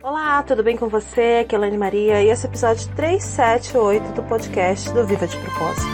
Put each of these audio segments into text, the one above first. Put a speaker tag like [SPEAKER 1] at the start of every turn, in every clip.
[SPEAKER 1] Olá, tudo bem com você? Aqui é a Elaine Maria e esse é o episódio 378 do podcast do Viva de Propósito.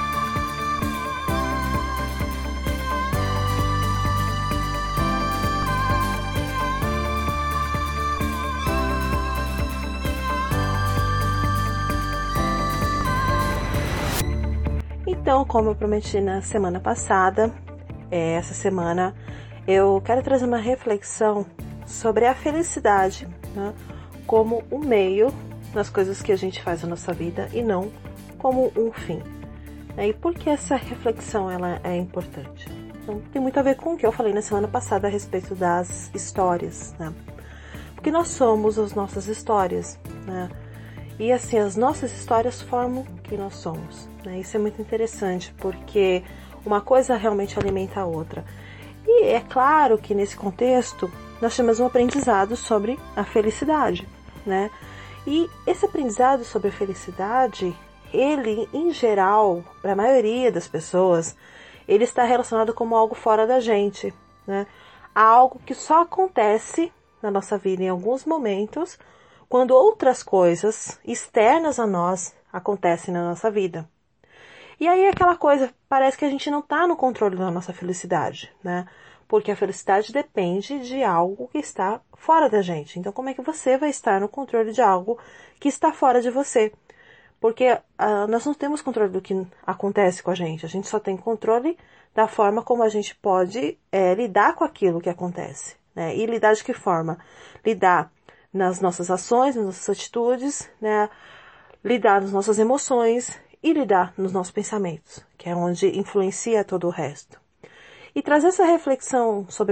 [SPEAKER 1] Então, como eu prometi na semana passada, essa semana eu quero trazer uma reflexão sobre a felicidade, né, como um meio nas coisas que a gente faz na nossa vida e não como um fim. E por que essa reflexão ela é importante? Então, tem muito a ver com o que eu falei na semana passada a respeito das histórias, né? Porque nós somos as nossas histórias, né? E assim, as nossas histórias formam quem nós somos, né? Isso é muito interessante, porque uma coisa realmente alimenta a outra. E é claro que nesse contexto nós temos um aprendizado sobre a felicidade, né? E esse aprendizado sobre a felicidade, ele, em geral, para a maioria das pessoas, ele está relacionado como algo fora da gente, né? Algo que só acontece na nossa vida em alguns momentos, quando outras coisas externas a nós acontecem na nossa vida. E aí aquela coisa, parece que a gente não está no controle da nossa felicidade, né? Porque a felicidade depende de algo que está fora da gente. Então como é que você vai estar no controle de algo que está fora de você? Porque nós não temos controle do que acontece com a gente só tem controle da forma como a gente pode lidar com aquilo que acontece, né? E lidar de que forma? Lidar nas nossas ações, nas nossas atitudes, né? Lidar nas nossas emoções e lidar nos nossos pensamentos, que é onde influencia todo o resto. E trazer essa reflexão sobre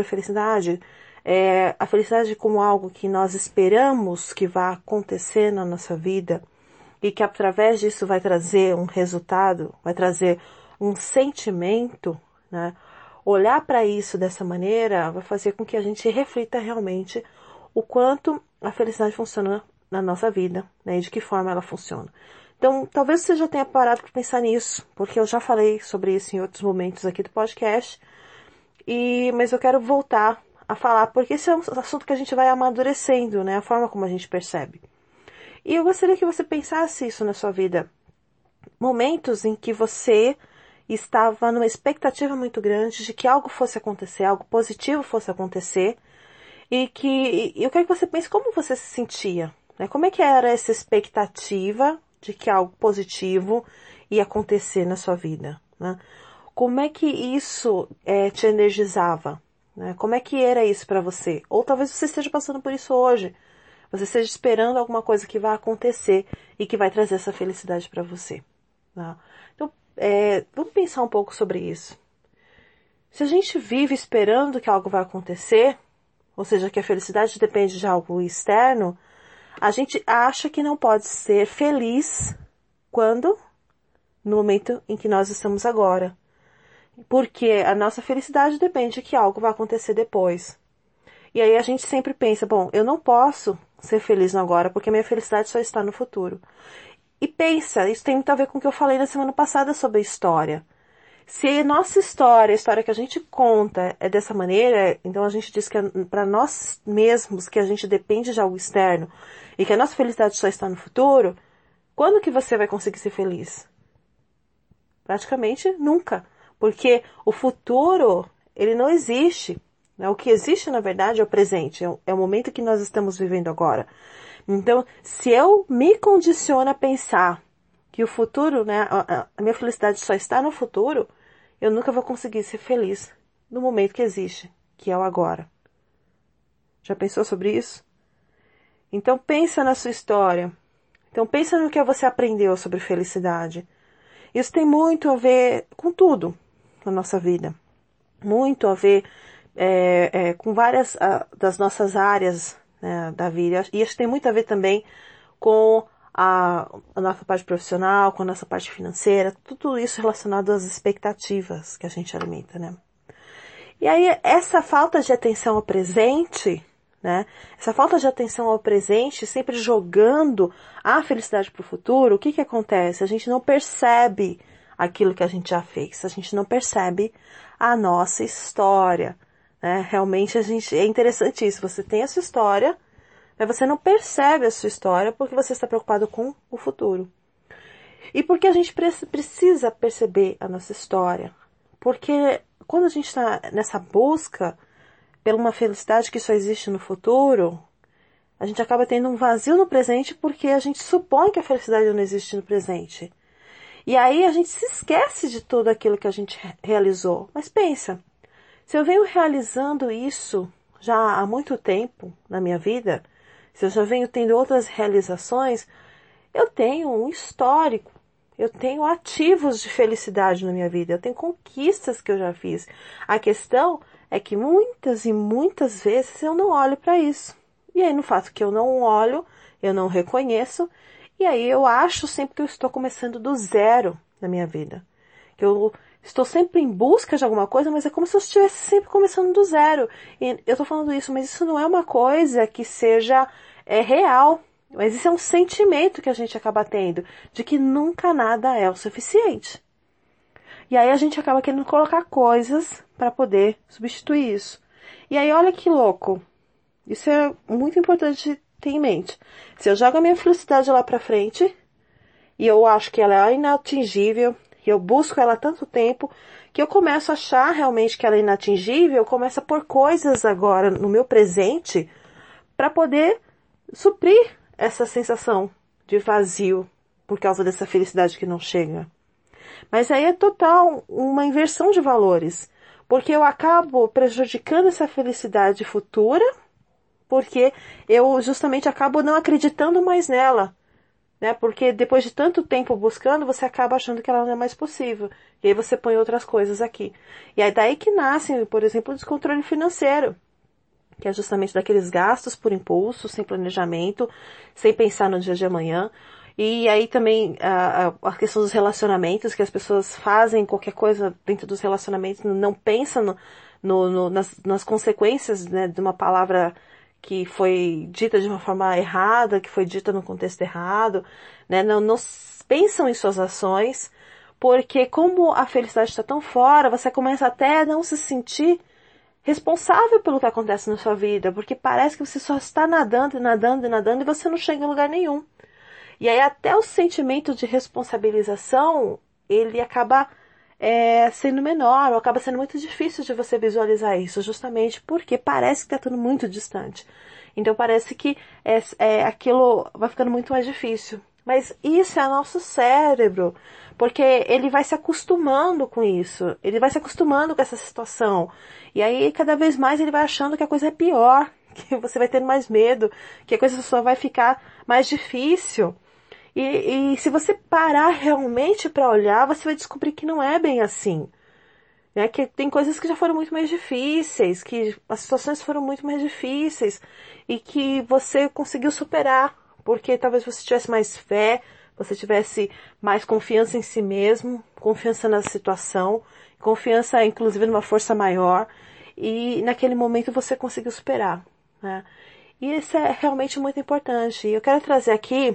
[SPEAKER 1] a felicidade como algo que nós esperamos que vá acontecer na nossa vida e que através disso vai trazer um resultado, vai trazer um sentimento, né? Olhar para isso dessa maneira vai fazer com que a gente reflita realmente o quanto a felicidade funciona na nossa vida, né? E de que forma ela funciona. Então, talvez você já tenha parado para pensar nisso, porque eu já falei sobre isso em outros momentos aqui do podcast, mas eu quero voltar a falar, porque esse é um assunto que a gente vai amadurecendo, né? A forma como a gente percebe. E eu gostaria que você pensasse isso na sua vida. Momentos em que você estava numa expectativa muito grande de que algo fosse acontecer, algo positivo fosse acontecer, e eu quero que você pense como você se sentia, né? Como é que era essa expectativa de que algo positivo ia acontecer na sua vida, né? Como é que isso te energizava, né? Como é que era isso para você? Ou talvez você esteja passando por isso hoje. Você esteja esperando alguma coisa que vai acontecer e que vai trazer essa felicidade para você, tá? Então, vamos pensar um pouco sobre isso. Se a gente vive esperando que algo vai acontecer, ou seja, que a felicidade depende de algo externo, a gente acha que não pode ser feliz quando? No momento em que nós estamos agora. Porque a nossa felicidade depende de que algo vai acontecer depois. E aí a gente sempre pensa, bom, eu não posso ser feliz no agora porque a minha felicidade só está no futuro. E pensa, isso tem muito a ver com o que eu falei na semana passada sobre a história. Se a nossa história, a história que a gente conta é dessa maneira, então a gente diz que é para nós mesmos que a gente depende de algo externo e que a nossa felicidade só está no futuro, quando que você vai conseguir ser feliz? Praticamente nunca, porque o futuro, ele não existe, né? O que existe, na verdade, é o presente, é o momento que nós estamos vivendo agora. Então, se eu me condiciono a pensar que o futuro, né, a minha felicidade só está no futuro, eu nunca vou conseguir ser feliz no momento que existe, que é o agora. Já pensou sobre isso? Então pensa na sua história. Então pensa no que você aprendeu sobre felicidade. Isso tem muito a ver com tudo na nossa vida. Muito a ver com várias das nossas áreas, né, da vida. E isso tem muito a ver também com a nossa parte profissional, com a nossa parte financeira, tudo isso relacionado às expectativas que a gente alimenta, né? E aí, essa falta de atenção ao presente, né? Essa falta de atenção ao presente, sempre jogando a felicidade para o futuro, o que que acontece? A gente não percebe aquilo que a gente já fez, a gente não percebe a nossa história, né? Realmente é interessante isso, você tem a sua história, Mas você não percebe a sua história porque você está preocupado com o futuro. E porque a gente precisa perceber a nossa história. Porque quando a gente está nessa busca por uma felicidade que só existe no futuro, a gente acaba tendo um vazio no presente porque a gente supõe que a felicidade não existe no presente. E aí a gente se esquece de tudo aquilo que a gente realizou. Mas pensa, se eu venho realizando isso já há muito tempo na minha vida, se eu já venho tendo outras realizações, eu tenho um histórico, eu tenho ativos de felicidade na minha vida, eu tenho conquistas que eu já fiz. A questão é que muitas e muitas vezes eu não olho para isso. E aí no fato que eu não olho, eu não reconheço, e aí eu acho sempre que eu estou começando do zero na minha vida. Que eu estou sempre em busca de alguma coisa, mas é como se eu estivesse sempre começando do zero. E eu estou falando isso, mas isso não é uma coisa que seja real. Mas isso é um sentimento que a gente acaba tendo, de que nunca nada é o suficiente. E aí a gente acaba querendo colocar coisas para poder substituir isso. E aí olha que louco. Isso é muito importante ter em mente. Se eu jogo a minha felicidade lá para frente, e eu acho que ela é inatingível, e eu busco ela há tanto tempo, que eu começo a achar realmente que ela é inatingível, eu começo a pôr coisas agora no meu presente para poder suprir essa sensação de vazio por causa dessa felicidade que não chega. Mas aí é total uma inversão de valores, porque eu acabo prejudicando essa felicidade futura, porque eu justamente acabo não acreditando mais nela, né? Porque depois de tanto tempo buscando, você acaba achando que ela não é mais possível. E aí você põe outras coisas aqui. E é daí que nasce, por exemplo, o descontrole financeiro, que é justamente daqueles gastos por impulso, sem planejamento, sem pensar no dia de amanhã. E aí também a questão dos relacionamentos, que as pessoas fazem qualquer coisa dentro dos relacionamentos, não pensam nas consequências, né, de uma palavra que foi dita de uma forma errada, que foi dita no contexto errado, né, não pensam em suas ações, porque como a felicidade está tão fora, você começa até a não se sentir responsável pelo que acontece na sua vida, porque parece que você só está nadando, nadando e nadando e você não chega em lugar nenhum. E aí até o sentimento de responsabilização, ele acaba sendo menor, ou acaba sendo muito difícil de você visualizar isso, justamente porque parece que está tudo muito distante. Então parece que aquilo vai ficando muito mais difícil. Mas isso é nosso cérebro, porque ele vai se acostumando com isso, ele vai se acostumando com essa situação. E aí cada vez mais ele vai achando que a coisa é pior, que você vai tendo mais medo, que a coisa só vai ficar mais difícil. E se você parar realmente para olhar, você vai descobrir que não é bem assim. Né? Que tem coisas que já foram muito mais difíceis, que as situações foram muito mais difíceis e que você conseguiu superar, porque talvez você tivesse mais fé, você tivesse mais confiança em si mesmo, confiança na situação, confiança inclusive numa força maior, e naquele momento você conseguiu superar. Né? E isso é realmente muito importante. E eu quero trazer aqui,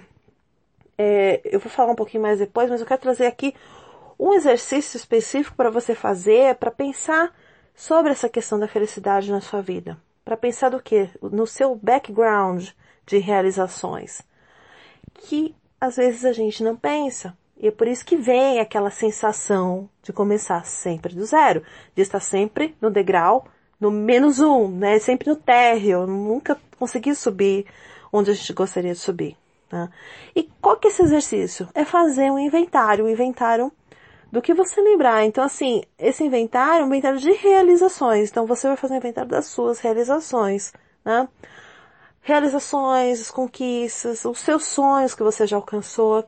[SPEAKER 1] eu vou falar um pouquinho mais depois, mas eu quero trazer aqui um exercício específico para você fazer, para pensar sobre essa questão da felicidade na sua vida. Para pensar do quê? No seu background de realizações. Que às vezes a gente não pensa. E é por isso que vem aquela sensação de começar sempre do zero. De estar sempre no degrau, no -1, né? Sempre no térreo. Nunca consegui subir onde a gente gostaria de subir. Né? E qual que é esse exercício? É fazer um inventário do que você lembrar. Então, assim, esse inventário é um inventário de realizações. Então, você vai fazer um inventário das suas realizações, né? Realizações, as conquistas, os seus sonhos que você já alcançou,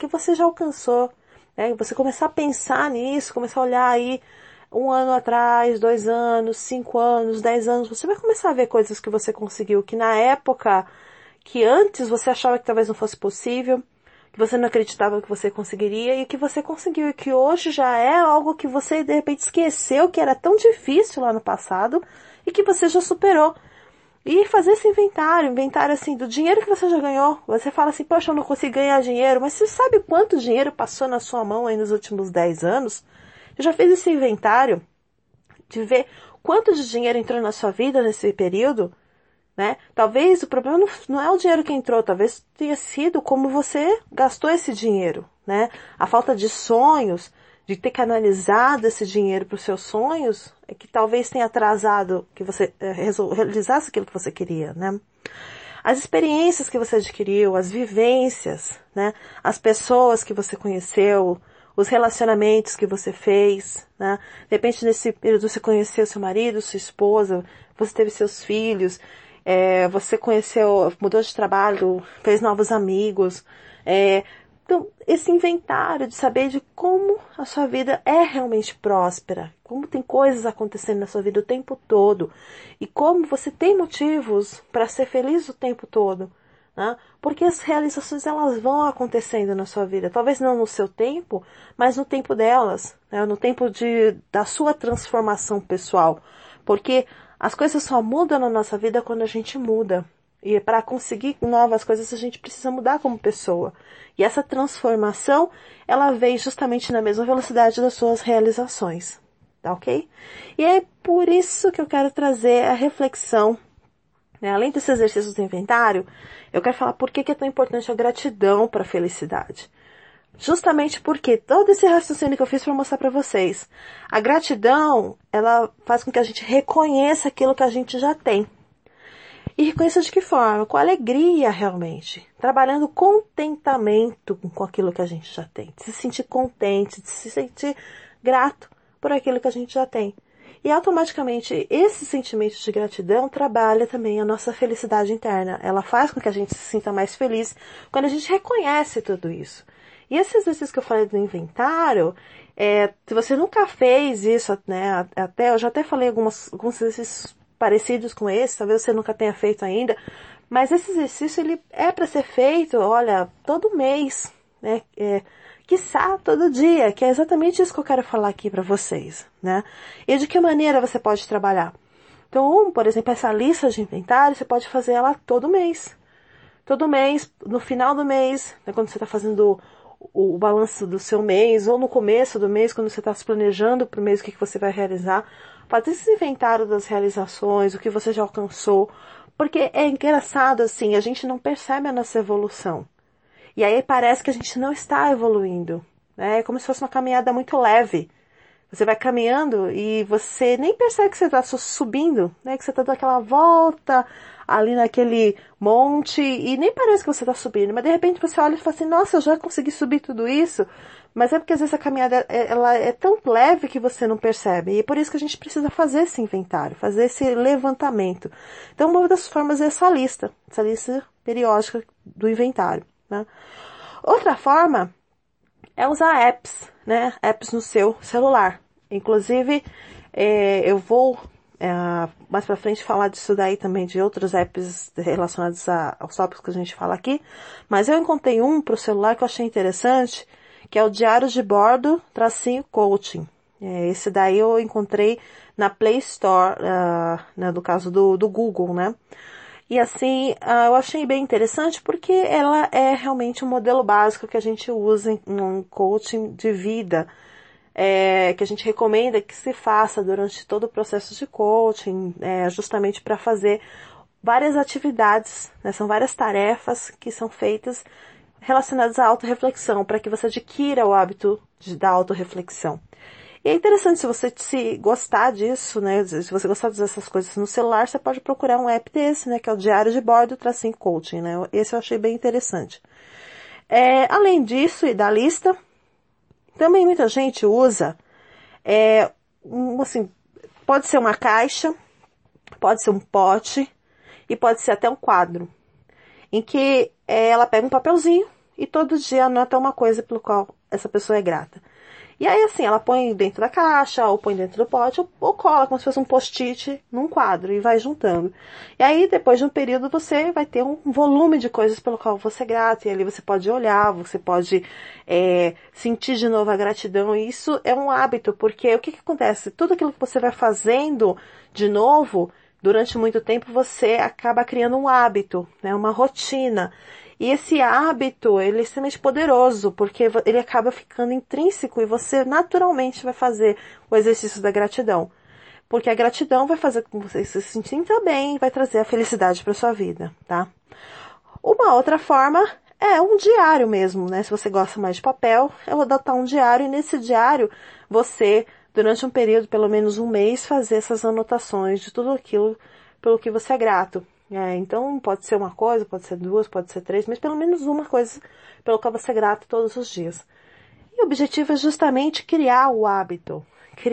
[SPEAKER 1] né? Você começar a pensar nisso, começar a olhar aí 1 ano atrás, 2 anos, 5 anos, 10 anos, você vai começar a ver coisas que você conseguiu, que na época, que antes você achava que talvez não fosse possível, que você não acreditava que você conseguiria e que você conseguiu e que hoje já é algo que você de repente esqueceu que era tão difícil lá no passado e que você já superou. E fazer esse inventário assim do dinheiro que você já ganhou. Você fala assim, poxa, eu não consigo ganhar dinheiro, mas você sabe quanto dinheiro passou na sua mão aí nos últimos 10 anos? Eu já fiz esse inventário de ver quanto de dinheiro entrou na sua vida nesse período? né? Talvez o problema não é o dinheiro que entrou, talvez tenha sido como você gastou esse dinheiro, né? A falta de sonhos, de ter canalizado esse dinheiro para os seus sonhos, é que talvez tenha atrasado que você realizasse aquilo que você queria, né? As experiências que você adquiriu, as vivências, né? As pessoas que você conheceu, os relacionamentos que você fez, né? De repente, nesse período, você conheceu seu marido, sua esposa, você teve seus filhos, você conheceu, mudou de trabalho, fez novos amigos. Então, esse inventário de saber de como a sua vida é realmente próspera, como tem coisas acontecendo na sua vida o tempo todo, e como você tem motivos para ser feliz o tempo todo, né? Porque as realizações elas vão acontecendo na sua vida, talvez não no seu tempo, mas no tempo delas, né? No tempo da sua transformação pessoal, porque as coisas só mudam na nossa vida quando a gente muda. E para conseguir novas coisas, a gente precisa mudar como pessoa. E essa transformação, ela vem justamente na mesma velocidade das suas realizações. Tá ok? E é por isso que eu quero trazer a reflexão, né? Além desse exercício do inventário, eu quero falar por que é tão importante a gratidão para a felicidade. Justamente porque todo esse raciocínio que eu fiz para mostrar para vocês. A gratidão, ela faz com que a gente reconheça aquilo que a gente já tem. E reconheça de que forma? Com alegria, realmente. Trabalhando contentamento com aquilo que a gente já tem. De se sentir contente, de se sentir grato por aquilo que a gente já tem. E automaticamente, esse sentimento de gratidão trabalha também a nossa felicidade interna. Ela faz com que a gente se sinta mais feliz quando a gente reconhece tudo isso. E esse exercício que eu falei do inventário, se você nunca fez isso, né, eu já até falei alguns exercícios parecidos com esse, talvez você nunca tenha feito ainda, mas esse exercício ele é para ser feito, olha, todo mês, né, quiçá todo dia, que é exatamente isso que eu quero falar aqui para vocês, né, e de que maneira você pode trabalhar. Então, por exemplo, essa lista de inventário, você pode fazer ela todo mês, no final do mês, né, quando você está fazendo o balanço do seu mês, ou no começo do mês, quando você está se planejando para o mês, o que você vai realizar, fazer esse inventário das realizações, o que você já alcançou, porque é engraçado assim, a gente não percebe a nossa evolução. E aí parece que a gente não está evoluindo, né? É como se fosse uma caminhada muito leve. Você vai caminhando e você nem percebe que você está subindo, né? Que você está dando aquela volta ali naquele monte e nem parece que você está subindo, mas de repente você olha e fala assim, nossa, eu já consegui subir tudo isso. Mas é porque às vezes a caminhada ela é tão leve que você não percebe. E é por isso que a gente precisa fazer esse inventário, fazer esse levantamento. Então uma das formas é essa lista periódica do inventário, né? Outra forma é usar apps, né? Apps no seu celular. Inclusive, eu vou mais pra frente falar disso daí também, de outros apps relacionados aos tópicos que a gente fala aqui. Mas eu encontrei um pro celular que eu achei interessante, que é o Diário de Bordo _Coaching. Esse daí eu encontrei na Play Store, né, no caso do Google, né? E assim, eu achei bem interessante porque ela é realmente um modelo básico que a gente usa em um coaching de vida, que a gente recomenda que se faça durante todo o processo de coaching, justamente para fazer várias atividades, né? São várias tarefas que são feitas relacionadas à autorreflexão, para que você adquira o hábito da autorreflexão. E é interessante, se gostar disso, né, se você gostar de usar essas coisas no celular, você pode procurar um app desse, né, que é o Diário de Bordo _Coaching, né, esse eu achei bem interessante. Além disso e da lista, também muita gente usa, assim, pode ser uma caixa, pode ser um pote e pode ser até um quadro, em que ela pega um papelzinho e todo dia anota uma coisa pelo qual essa pessoa é grata. E aí assim, ela põe dentro da caixa, ou põe dentro do pote, ou cola como se fosse um post-it num quadro e vai juntando. E aí depois de um período você vai ter um volume de coisas pelo qual você é grato, e ali você pode olhar, você pode sentir de novo a gratidão, e isso é um hábito, porque o que acontece? Tudo aquilo que você vai fazendo de novo, durante muito tempo você acaba criando um hábito, né, uma rotina. E esse hábito, ele é extremamente poderoso, porque ele acaba ficando intrínseco e você naturalmente vai fazer o exercício da gratidão. porque a gratidão vai fazer com que você se sinta bem e vai trazer a felicidade para sua vida, tá? Uma outra forma é um diário mesmo, né? Se você gosta mais de papel, eu vou adotar um diário e nesse diário você, durante um período, pelo menos um mês, fazer essas anotações de tudo aquilo pelo que você é grato. Então pode ser uma coisa, pode ser duas, pode ser três, mas pelo menos uma coisa pelo qual você é grato todos os dias. E o objetivo é justamente criar o hábito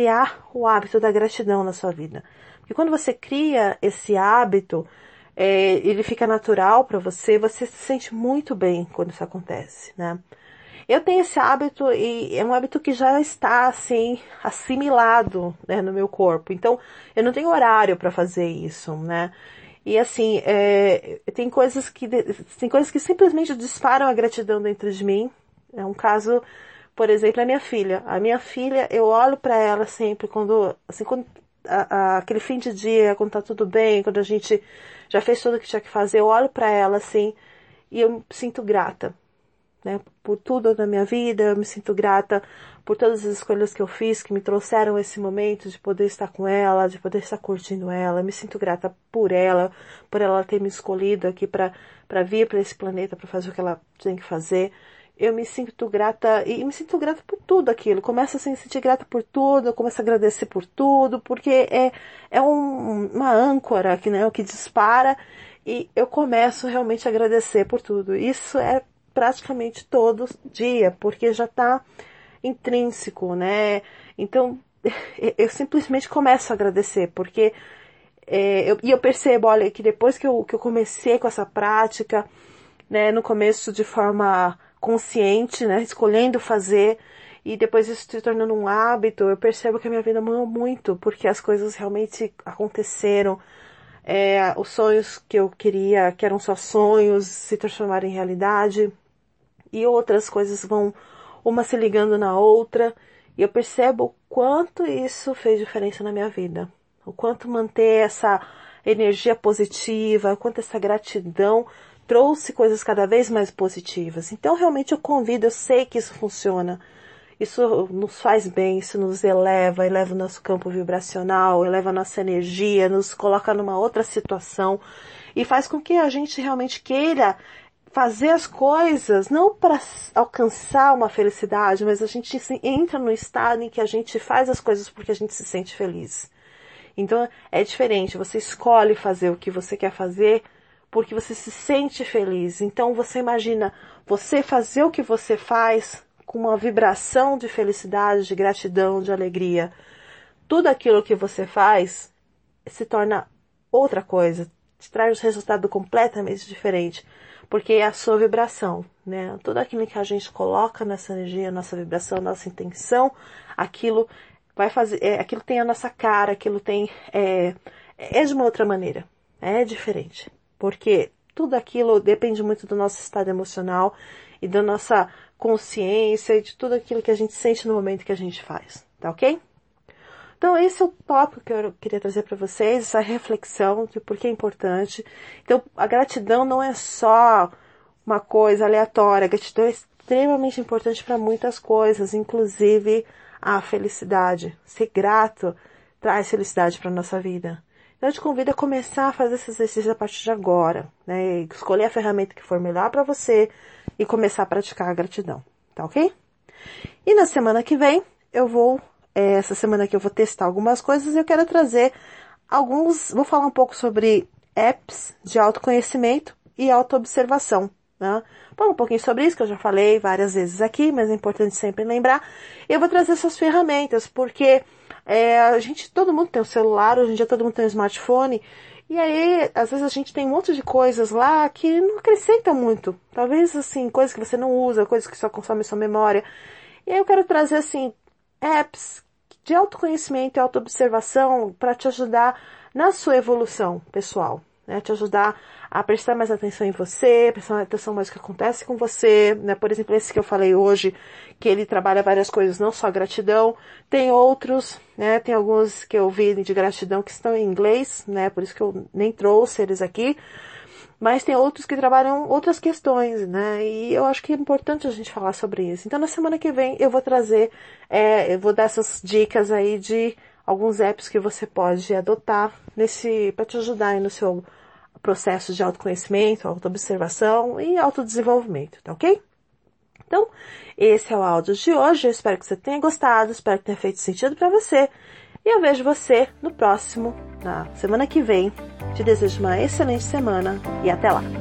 [SPEAKER 1] da gratidão na sua vida. Porque quando você cria esse hábito, ele fica natural para você, você se sente muito bem quando isso acontece, né? Eu tenho esse hábito e é um hábito que já está, assim, assimilado, né, no meu corpo. Então, eu não tenho horário para fazer isso, né? E assim, tem coisas que simplesmente disparam a gratidão dentro de mim. É um caso, por exemplo, a minha filha. A minha filha, eu olho para ela sempre quando aquele fim de dia, quando tá tudo bem, quando a gente já fez tudo o que tinha que fazer, eu olho para ela assim e eu me sinto grata, né, por tudo na minha vida. Eu me sinto grata por todas as escolhas que eu fiz, que me trouxeram esse momento de poder estar com ela, de poder estar curtindo ela. Eu me sinto grata por ela ter me escolhido aqui para vir para esse planeta, para fazer o que ela tem que fazer. Eu me sinto grata, e me sinto grata por tudo aquilo. Começo a se sentir grata por tudo, eu começo a agradecer por tudo, porque é uma âncora que, né, o que dispara, e eu começo realmente a agradecer por tudo. Isso é praticamente todo dia, porque já está intrínseco, né? Então, eu simplesmente começo a agradecer, porque eu percebo, olha, que depois que eu comecei com essa prática, né, no começo de forma consciente, né, escolhendo fazer, e depois isso se tornando um hábito, eu percebo que a minha vida mudou muito, porque as coisas realmente aconteceram. Os sonhos que eu queria, que eram só sonhos, se transformaram em realidade, e outras coisas vão uma se ligando na outra, e eu percebo o quanto isso fez diferença na minha vida, o quanto manter essa energia positiva, o quanto essa gratidão trouxe coisas cada vez mais positivas. Então realmente eu convido, eu sei que isso funciona, isso nos faz bem, isso nos eleva o nosso campo vibracional, eleva a nossa energia, nos coloca numa outra situação e faz com que a gente realmente queira fazer as coisas, não para alcançar uma felicidade, mas a gente entra no estado em que a gente faz as coisas porque a gente se sente feliz. Então é diferente, você escolhe fazer o que você quer fazer porque você se sente feliz. Então você imagina você fazer o que você faz com uma vibração de felicidade, de gratidão, de alegria. Tudo aquilo que você faz se torna outra coisa, te traz um resultado completamente diferente, porque é a sua vibração, né? Tudo aquilo que a gente coloca nessa energia, nossa vibração, nossa intenção, aquilo vai fazer, aquilo tem a nossa cara, aquilo tem, é de uma outra maneira, é diferente, porque tudo aquilo depende muito do nosso estado emocional e da nossa consciência e de tudo aquilo que a gente sente no momento que a gente faz, tá ok? Então esse é o tópico que eu queria trazer para vocês, essa reflexão de por que é importante. Então a gratidão não é só uma coisa aleatória, a gratidão é extremamente importante para muitas coisas, inclusive a felicidade. Ser grato traz felicidade para a nossa vida. Então eu te convido a começar a fazer esse exercício a partir de agora, né? Escolher a ferramenta que for melhor para você e começar a praticar a gratidão, tá ok? E na semana que vem, essa semana aqui eu vou testar algumas coisas e eu quero trazer vou falar um pouco sobre apps de autoconhecimento e autoobservação, né? Falar um pouquinho sobre isso, que eu já falei várias vezes aqui, mas é importante sempre lembrar. Eu vou trazer essas ferramentas, porque todo mundo tem um celular, hoje em dia todo mundo tem um smartphone, e aí, às vezes a gente tem um monte de coisas lá que não acrescentam muito. Talvez, assim, coisas que você não usa, coisas que só consomem sua memória. E aí eu quero trazer, assim, apps de autoconhecimento e autoobservação para te ajudar na sua evolução pessoal, né? Te ajudar a prestar mais atenção em você, prestar mais atenção mais no que acontece com você, né? Por exemplo, esse que eu falei hoje, que ele trabalha várias coisas, não só gratidão, tem outros, né? Tem alguns que eu vi de gratidão que estão em inglês, né? Por isso que eu nem trouxe eles aqui, mas tem outros que trabalham outras questões, né? E eu acho que é importante a gente falar sobre isso. Então, na semana que vem, eu vou trazer, eu vou dar essas dicas aí de alguns apps que você pode adotar para te ajudar aí no seu processo de autoconhecimento, autoobservação e autodesenvolvimento, tá ok? Então, esse é o áudio de hoje. Eu espero que você tenha gostado, espero que tenha feito sentido para você. E eu vejo você no próximo, na semana que vem. Te desejo uma excelente semana e até lá!